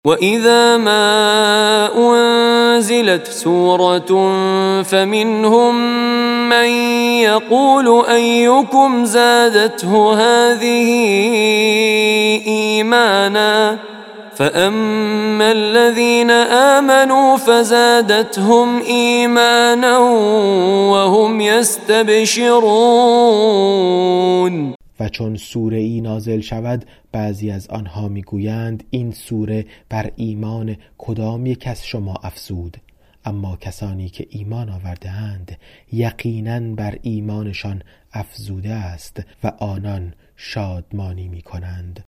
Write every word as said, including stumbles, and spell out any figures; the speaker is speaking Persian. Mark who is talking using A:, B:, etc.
A: وَإِذَا مَا أُنزِلَتْ سُورَةٌ فَمِنْهُم مَّن يَقُولُ أَيُّكُمْ زَادَتْهُ هَٰذِهِ إِيمَانًا فَأَمَّا الَّذِينَ آمَنُوا فَزَادَتْهُمْ إِيمَانًا وَهُمْ يَسْتَبْشِرُونَ.
B: و چون سوره ای نازل شود بعضی از آنها میگویند این سوره بر ایمان کدام یک از شما افزود؟ اما کسانی که ایمان آورده‌اند یقیناً بر ایمانشان افزوده است و آنان شادمانی میکنند.